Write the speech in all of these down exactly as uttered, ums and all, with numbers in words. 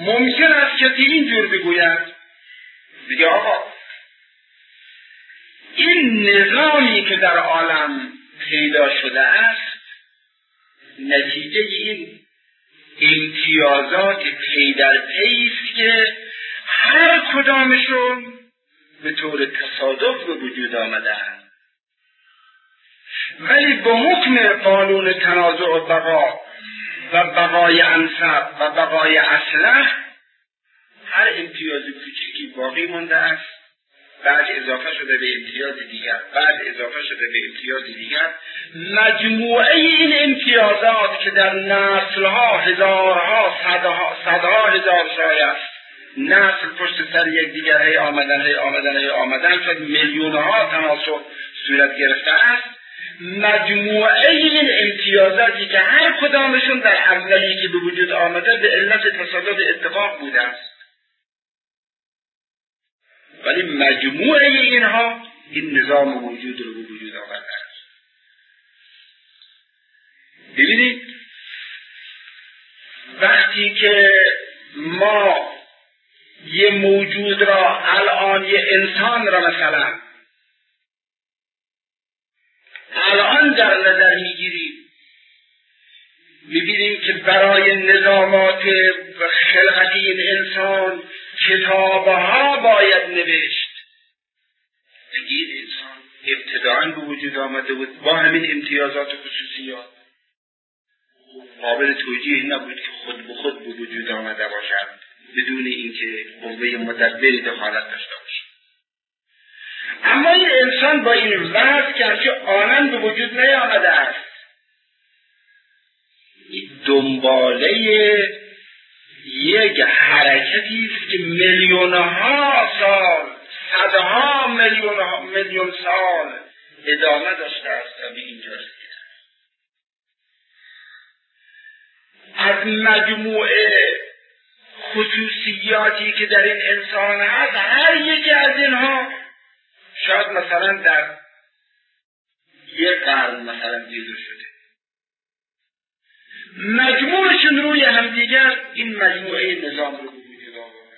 ممکن است کسی اینجور بگوید، بگه آقا این نظامی که در عالم پیدا شده است نتیجه این امتیازات پی در پی است که هر کدامشون به طور تصادف به وجود آمدند، ولی به حکم قانون تنازع و بقا و بقای انسب و بقای اصلح هر امتیاز کوچکی باقی مانده است، بعد اضافه شده به امتیاز دیگر، بعد اضافه شده به امتیاز دیگر. مجموعه این امتیازات که در نسلها هزارها صدها, صدها هزار شاید نسل پشت سر یک دیگر هی آمدن هی آمدن هی آمدن شد میلیونها تناسب صورت گرفته است. مجموعه این امتیازاتی که هر کدامشون در اولی که به وجود آمده به علت تصادف اتفاق بوده است، ولی مجموعه اینها این نظام وجود رو به وجود آورده است. ببینید وقتی که ما یه موجود را الان یه انسان را مثلا الان در نظر میگیریم، میبینیم که برای نظامات خلقتی این انسان کتابها باید نوشت. بگید انسان ابتداعاً به وجود آمده بود با همین امتیازات و خصوصیات، قابل توجیه نبود که خود به خود به وجود آمده باشد بدون اینکه قوه مدبری دخالت داشته باشد. اما این انسان با این وضع که همچه آنن به وجود نیامده است، دنباله یک حرکتی است که میلیونها سال، صدها میلیون میلیون سال ادامه داشته است تا به اینجا رسیده. از مجموعه خصوصیاتی که در این انسان هست، هر یکی از اینها شاید مثلا در یک قرن مثلا دیده شده، مجموعشون روی همدیگر این مجموعه نظام رو بوجود آورده.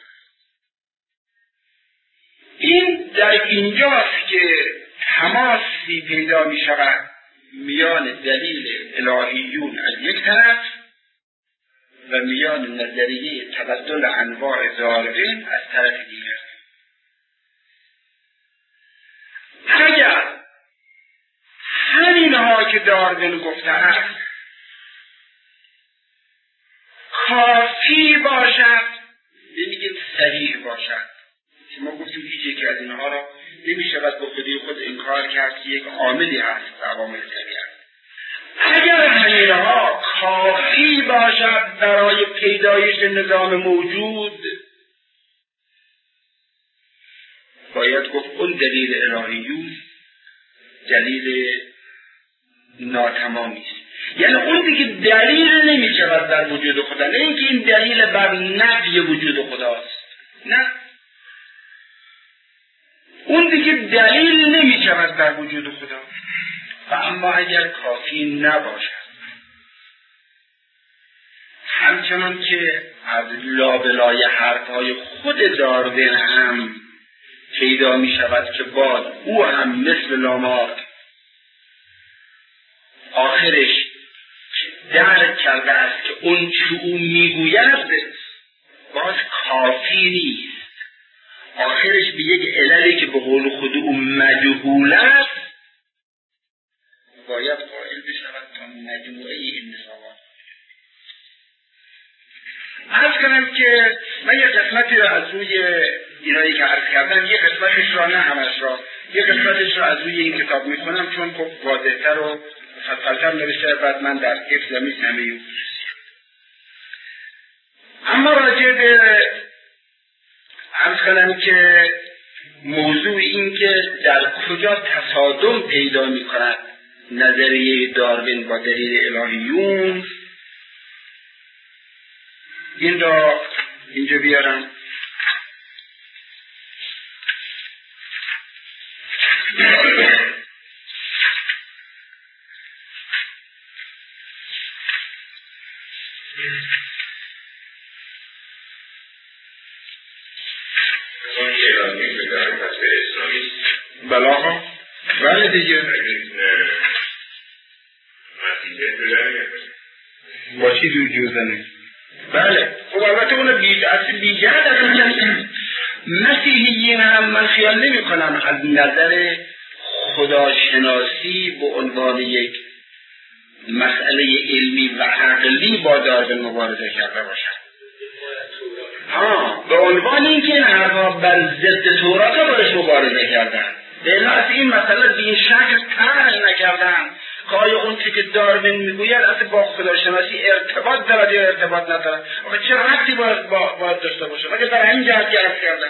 این در اینجاست که تماسی پیدا می شود میان دلیل الهیون از یک طرف و میان نظریه تبدل انواع داروین از طرف دیگر. اگر همینها که داروین گفته است کافی باشد، نمیگیم صحیح باشد، که ما گفتیم هیچ یک از اینها را نمی شود به خودی خود انکار کرد که یک عاملی هست عوامل طبیعت. اگر همینها کافی باشد برای پیدایش نظام موجود، باید گفت اون دلیل الهیون دلیل ناتمامی است. یعنی اون دیگه دلیل نمی شود در وجود خدا، نه اینکه این دلیل بر نفی وجود خداست، نه، اون دیگه دلیل نمی شود در وجود خدا. و اما اگر کافی نباشد، همچنان که از لابلای حرفهای خود داروین هم پیدا می شود که باز او هم مثل لامارک آخرش درک کرده است که اون چه او میگوید باز کافی نیست، آخرش به یک عللی که به قول خود او مجهول است باید قائل بشود تا مجموعه این نظامات. عرض کنم که من یک قسمتی را از روی اینایی که عرض کردم، یک قسمتش را، نه همش را، یک قسمتش را از روی این کتاب میخونم چون خب واضح‌تر و مفصل‌تر نوشته، بعد من در حفظ می‌نویسم. اما راجع به عرض کنم که موضوع این که در کجا تصادم پیدا می‌کند نظریه داروین با دلیل الهیون، این را اینجا بیارم. اون ایرانی به در مطبع اسلامی بلاها بله دیگه با چی دو جوزنه بله خب البته اون بیجه در مسیحیین هم من خیال نمی کنم از نظر خداشناسی به عنوان یک مسئله علمی و عقلی با داروین مبارزه کرده باشند. ها به عنوان اینکه این حرفا بر ضد تورات باش مبارزه کردن، به علت این مسئله به این شکل طرح نکردن که آیا اون چیزی که داروین میگوید اصلا با خداشناسی ارتباط دارد یا ارتباط ندارد، آخه چه ربطی باید, باید داشته باشه؟ مگه در همین جهت گرفت کردن.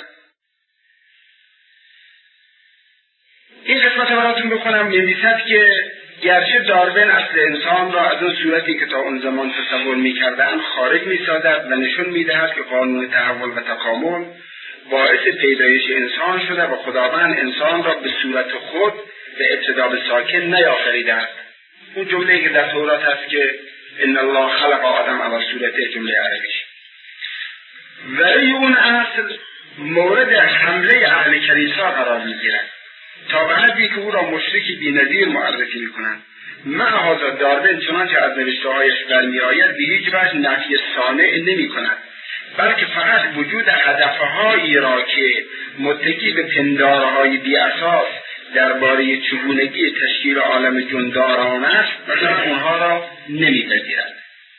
این قسمت براتون بکنم. نویسد که گرچه داروین اصل انسان را از اون صورتی که تا اون زمان تصور می‌کردند خارج می‌سازد و نشون می‌دهد که قانون تحول و تکامل باعث پیدایش انسان شده و خداوند انسان را به صورت خود به ابتدا به ساکن نیافریده است. اون جمله‌ای که در تورات هست که ان الله خلق آدم علی صورته، جمله عربیش. ولی اون اصل مورد حمله اهل کلیسا قرار می‌گیرد تا به حدی که او را مشرکی بی‌نظیر معرفی می‌کنند. مع هذا داروین چنانچه از نوشته‌هایش برمی‌آید به هیچ وجه نفی صانع نمی‌کند، بلکه فقط وجود هدفهایی را که متکی به پندارهای بی‌اساس درباره چگونگی تشکیل عالم جنداران است مثلا اونها را نمی‌پذیرد.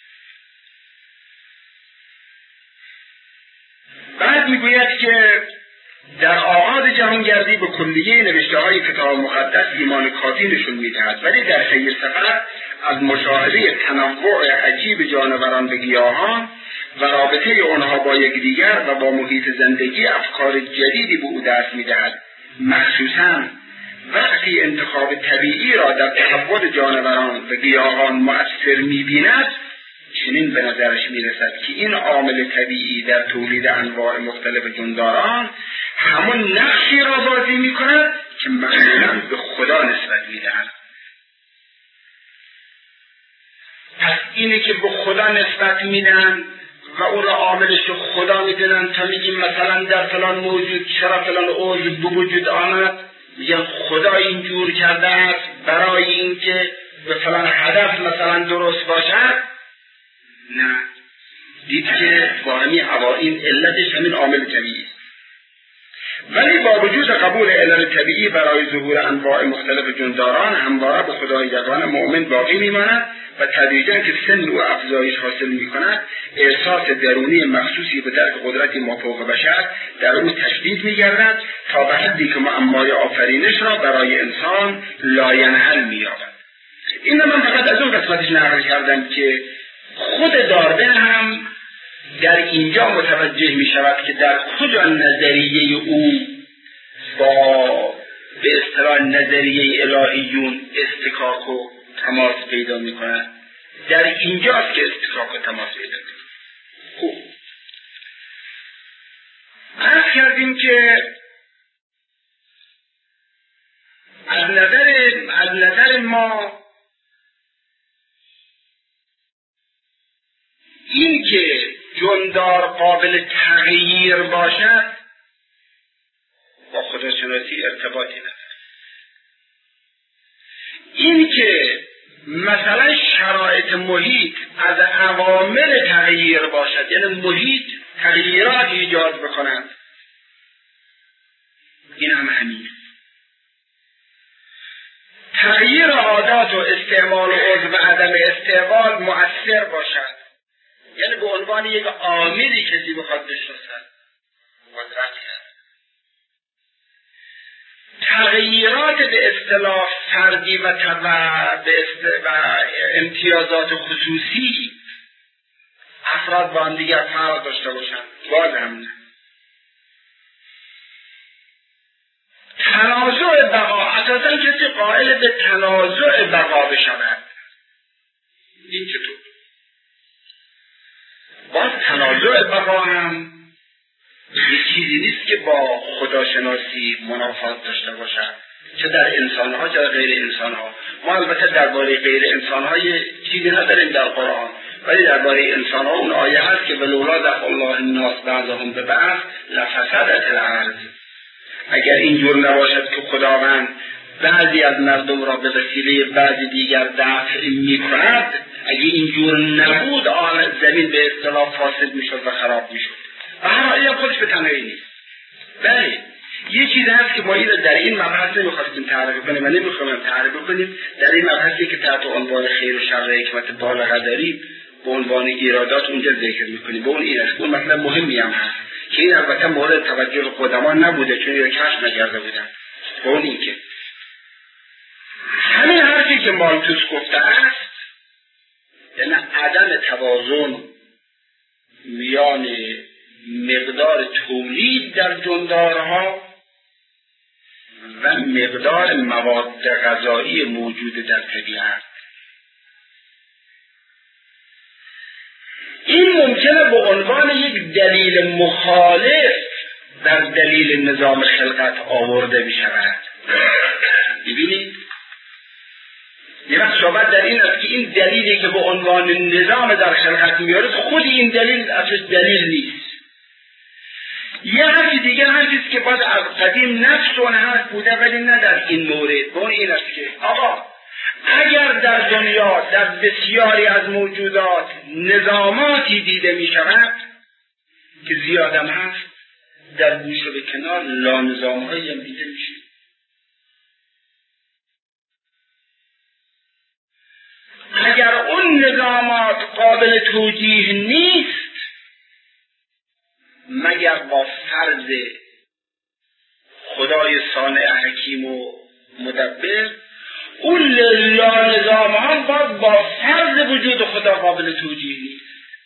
بعد می‌گوید که در آغاز جهانگردی به کلیه نوشته‌های کتاب مقدس ایمان کافی نشون می‌دهد، ولی در خیر سفر از مشاهده تنوع عجیب جانوران و گیاهان و رابطه آنها با یکدیگر و با محیط زندگی افکار جدیدی به او دست می‌دهد. مخصوصاً وقتی انتخاب طبیعی را در تحول جانوران و گیاهان مؤثر می‌بیند، چنین به نظرش میرسد که این عامل طبیعی در تولید انواع مختلف جانداران همون نقشی را بازی میکند که معمولاً به خدا نسبت میدهد. پس اینی که به خدا نسبت میدن و اون را عاملش خدا میدونن تا میگیم مثلا در فلان موجود چرا فلان عضو به وجود آمد، میگن خدا اینجور کرده است برای اینکه به فلان هدف مثلا درست باشد. نه، دید که با همین عوائم علتش همین عامل طبیعی. ولی با وجود قبول علل طبیعی برای ظهور انواع مختلف جانداران همواره به خدای یگانه مؤمن باقی میماند و تدریجا که سن و افزایش حاصل میکند احساس درونی مخصوصی به درک قدرت مافوق بشر در او تشدید میگردد تا به حدی که معمای آفرینش را برای انسان لاینحل مییابد. این من فقط از اون قسمتش نقل کردم که خود داروین هم در اینجا متوجه می شود که در کجا نظریه او با به اصطلاح نظریه الهیون استکاک و تماس پیدا می کند. در اینجاست که استکاک و تماس پیدا می کند. خوب عرض کردیم که از نظر از نظر ما این که جاندار قابل تغییر باشد با خداشناسی ارتباطی نداره. این که مثلا شرایط محیط از عوامل تغییر باشد، یعنی محیط تغییرات ایجاد بکند، این هم همین. تغییر عادات و استعمال عضو و عدم استعمال مؤثر باشد، یعنی به عنوان یک عاملی کسی بخواد بشناسد قدرتی هست. تغییرات به اصطلاح فردی و به اصطلاح امتیازات خصوصی افراد با هم دیگر فرق داشته باشند باز هم نه. تنازع بقا، اساسا کسی قائل به تنازع بقا بشود، این چطور؟ باز تنازع بقا هم یک چیزی نیست که با خداشناسی منافات داشته باشد، چه در انسانها چه در غیر انسانها. ما البته درباره غیر انسانها چیزی نداریم در قرآن، ولی درباره انسان ها اون آیه هست که ولولا دفع الله الناس بعضهم ببعض لفسدت الارض. اگر اینجور نباشد که خداوند بعضی از مردم را به وسیله بعضی دیگر دفع میکند، اگه اینجور نبود آن زمین به اصطلاح فاسد میشد و خراب میشد. و هر آیه خودش به تنهایی نیست. بله یه چیز هست که ما این در این مبحث نمیخواستیم تعریف کنیم و نمیخوایم تعریف کنیم، در این مبحثی که تحت عنوان خیر و شر حکمت بالغه داریم به عنوان ایرادات اونجا ذکر میکنیم. به اون این است اون مطلب مهمی هم هست که این البته مورد توجه قدما نبوده چون یا کشف نکرده بودن. به اون این که همین حرفی که مالتوس گفته است، یعنی عدم توازن میان مقدار تولید در جندارها و مقدار مواد غذایی موجود در طبیعت، این ممکنه به عنوان یک دلیل مخالف در دلیل نظام خلقت آورده بشود. ببینید یه وقت صحبت در این است که این دلیلی که به عنوان نظام در خلقت میاره خود این دلیل اصلا دلیل نیست. یه حرفی دیگه حرفیست که باید از قدیم نفس اون حرف بوده ولی نه در این مورد. به اون این است که آقا اگر در دنیا در بسیاری از موجودات نظاماتی دیده می شود که زیادم هست، در گوشه به کنار لانظام هایی هم دیده می شود. اگر اون نظامات قابل توجیه نیست مگر با فرض خدای صانع حکیم و مدبر، اون لانظام ها باید با فرض وجود خدا قابل توجیه نیست.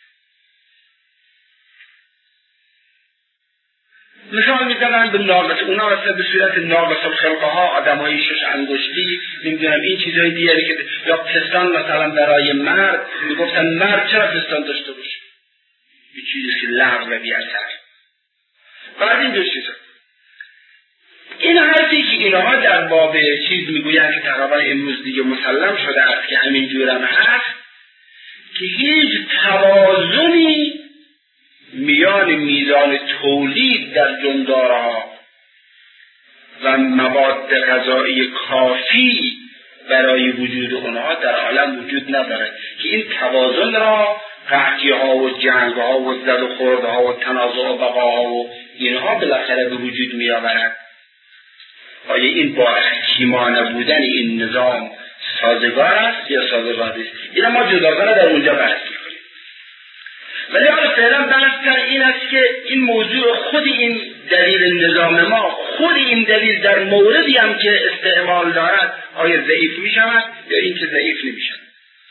مثال میزنن به ناقص، اونا مثلا به صورت ناقص الخلقه ها، آدم های شش انگشتی، نمیدونم این چیزهای دیگری که یا پستان مثلا برای مرد، میگفتن مرد چرا پستان داشته باشه؟ یه چیزی که لغو و بی اثر. بعد این دو چیزا این حرفی که اینها در باب چیز میگوین که تقریبا امروز دیگه مسلم شده است که همین جورم هست که هیچ توازنی میان میزان تولید در جندارها و مواد غذایی کافی برای وجود اونها در عالم وجود نداره که این توازن را قحطی ها و جنگ ها و زد و خورد ها و تنازع و بقا ها و اینها بالاخره به وجود می آورد. آیا این با حکیمانه بودن این نظام سازگار است یا سازگار نیست؟ این ما جداگانه در اونجا بحث می‌کنیم. ولی حالا فعلا بحث تر این است که این موضوع خود این دلیل نظام ما، خود این دلیل در موردی هم که استعمال دارد آیا ضعیف می شود یا این که ضعیف نمی شود.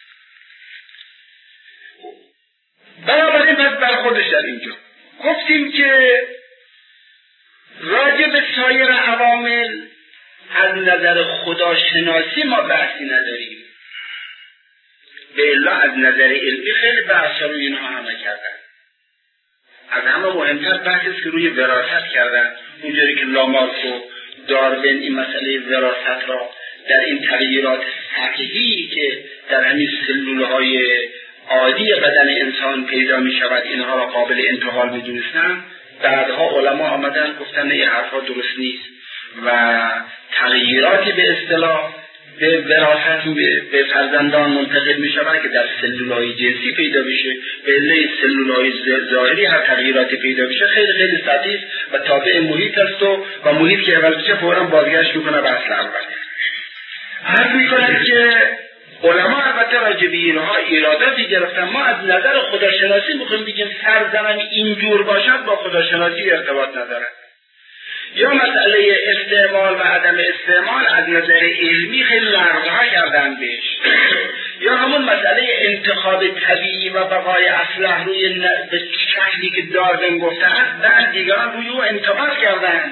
بنابراین پس برخوردش در اینجا گفتیم که راجع به سایر عوامل از نظر خداشناسی ما بحثی نداریم، به الا از نظر علمی خیلی بحث روی اینها همه کردن. از همه مهمتر بحث است که روی وراثت کردن، اونجوری که لامارک و داروین این مسئله وراثت را در این تغییرات سطحی که در همین سلولهای عادی بدن انسان پیدا می شود اینها را قابل انتقال می دونستن. بعدها علما آمدن گفتن این حرفا درست نیست و تغییراتی به اصطلاح به وراثت به فرزندان منتقل می شود که در سلولهای جنسی پیدا بشه، به علت سلولهای ظاهری هر تغییراتی پیدا بشه خیلی خیلی سطحی است و تابع محیط است و, و محیط که عوض بشه فوراً بازگشت میکنه به اصل اول. حرف میکنند که علما البته راجع به اینها ایراداتی گرفتن. ما از نظر خداشناسی میخوایم بگیم سرزمین اینجور باشد با خداشناسی ارتباط نداره، یا مسئله استعمال و عدم استعمال از نظر علمی خیلی نقدها کردن بهش، یا همون مسئله انتخاب طبیعی و بقای اصلح روی ن... به شکلی که داروین گفته است بعد دیگران روی او انتقاد کردن.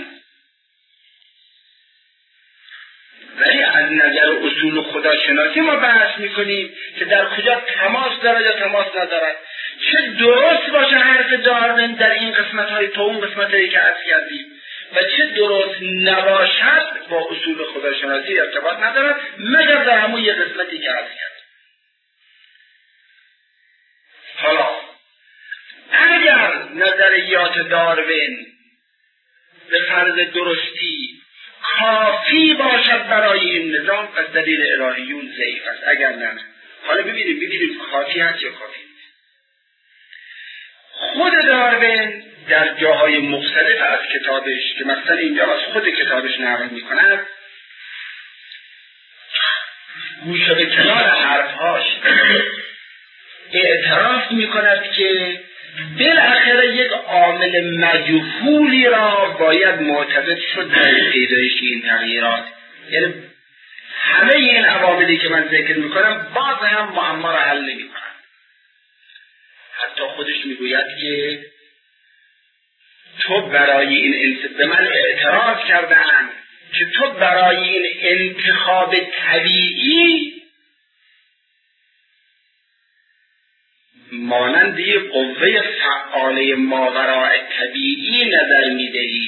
ولی از نظر اصول خداشناسی ما بحث میکنیم که در کجا تماس داره یا تماس ندارد. چه درست باشه حرف داروین در این قسمت های تا اون قسمت هایی که عرض کردیم و چه درست نباشد با اصول خداشناسی ارتباط ندارد مگر در همون یه قسمتی که عرض کرد. حالا اگر نظریات داروین به فرض درستی کافی باشد برای این نظام، پس دلیل الهیون ضعیف است. اگر نه، حالا ببینیم ببینیم کافی هست یا کافی نیست. خود داروین در جاهای مختلف از کتابش که مثلا اینجا از خود کتابش نقل می‌کند، گوشه به کنار حرفهاش اعتراف می‌کند که بالاخره یک عامل مجهولی را باید معتقد شد در پیدایش این تغییرات. یعنی همه این عواملی که من ذکر میکنم باز هم معما را حل نمیکنن. حتی خودش میگوید که تو برای این انت... به من اعتراض کردن که تو برای این انتخاب طبیعی مانند یک قوه فعاله ماوراء طبیعی نظر میدهی.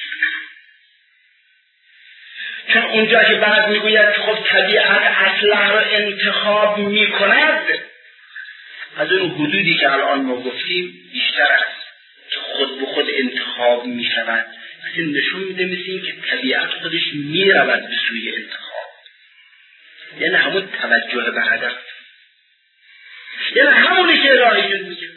چون اونجا که بعد میگوید که خب طبیعت اصلا را انتخاب میکند، از اون حدودی که الان ما گفتیم بیشتر است که خود به خود انتخاب میشود. این نشون میده مثل این که طبیعت خودش میرود به سوی انتخاب، یعنی همون توجه به هدف، یعنی همونی که الهیون میگه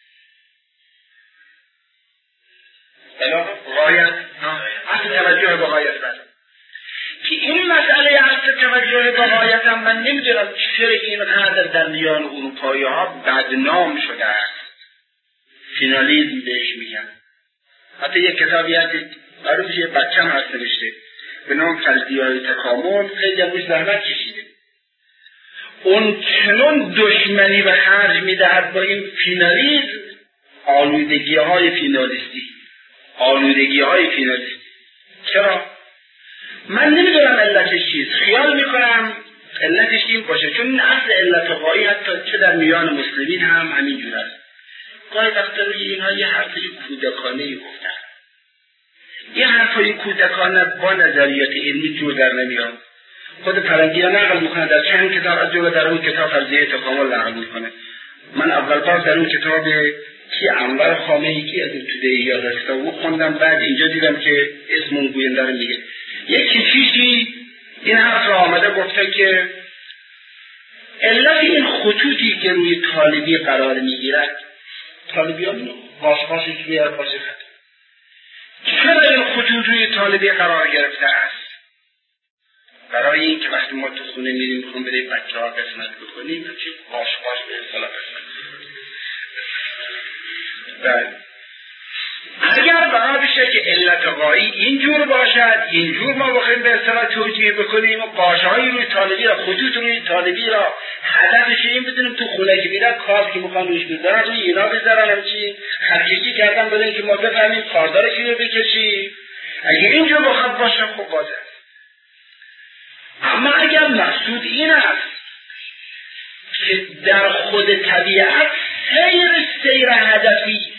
غایت، اصل توجه به غایت بده. که این مسئله اصل توجه به غایت هم من نمیدونم چرا اینقدر در میان اروپایی ها بدنام شده است. فینالیزم بهش میگن. حتی یک کتابی هست معروف یه بچه‌م هست نوشته به نام فرضیه‌های تکامل، خیلی هموش زحمت کشیده. اون چنون دشمنی به خرج میدهد با این فینالیزم، آلودگی های فینالیستی آلودگی های فینالیستی چرا؟ من نمیدونم علتش چیست. خیال میکنم علتش این باشه چون این اصل علت غایی حتی چه در میان مسلمین هم همین جور است. گاهی وقتا روی اینها یه حرفی کودکانه‌ای گفتن، یه حرفی کودکانه با نظریات علمی جور در نمیاد. خود فرنگی ها نقل میکنه در چند کتاب، از جمله در اون کتاب فرضیه تکامل نقل میکنه. من اول بار در اون کتاب کی انور خامه‌ای کی از توده‌ای یا کتابو خوندم، بعد اینجا دیدم که اسم اون گوینده رو میگه. یک کشیشی این حرف را آمده گفته که علت این خطوطی که روی طالبی قرار میگیرد، طالبی ها قاشقاشی که بیار قاشق خط، چرا این خطوط روی طالبی قرار گرفته است؟ برای این که وقتی ما تو خونه میریم میخوام بریم بچه ها قسمت بکنیم چه باش باش به اصطلاح قسمت بکنیم. اگر بنا بشه که علت غایی اینجور باشد، اینجور ما بخوایم به اصطلاح توجیه بکنیم و قاشه‌های روی طالبی را، خطوط روی طالبی را هدفش این بدونیم تو خونه که میرن کار که میخوان روش بذارن روی اینا بذارن، همچی خرکشی کردن بدونیم که ما بفهمیم کاردار کی رو بکشیم. اگه اینجور بخواد باشه خب بازه. اما اگر مقصود این است که در خود طبیعت سیر سیر هدفی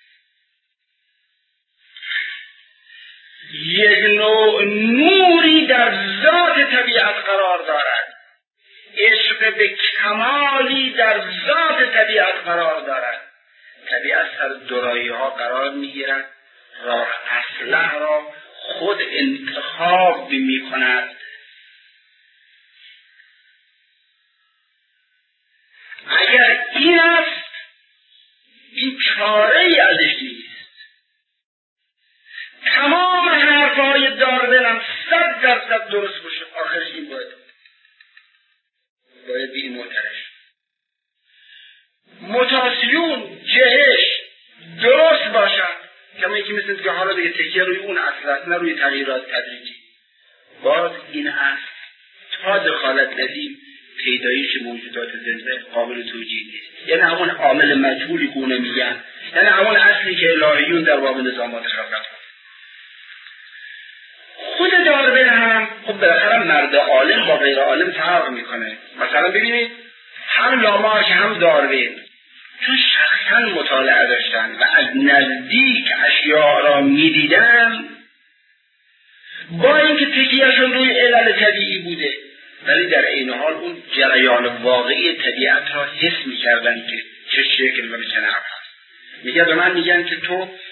یک نوع نوری در ذات طبیعت قرار دارد، عشق به کمالی در ذات طبیعت قرار دارد، طبیعت سر دورایی ها قرار میگیرد، راه اصلح را خود انتخاب می کند. اگر این است این چاره ای ازش نیست. تمام حرفهای داروین هم صد درصد درست باشه، آخرش این باید باید به این معترف. موتاسیون جهش درست باشد، کما یکی مثل که حالا دیگه تکیه روی اون اصل است نه روی تغییرات تدریجی. باز این اصل تا دخالت ندیم پیدایش موجودات زنده قابل توجیه نیست. یعنی همون عامل مجهولی گونه میگن، یعنی همون اصلی که الهیون در باب نظامات خلقت. خود داروین هم خب بالاخره مرد عالم با غیر عالم فرق میکنه. مثلا ببینید هم لامارک هم داروین چون شخصا مطالعه داشتن و از نزدیک اشیاء را میدیدن، با اینکه تکیهشون روی علل طبیعی بوده ولی در این حال اون جریان واقعی طبیعت را حس میکردن که چه شکل و به چه نحو هست. میگه به من میگن که تو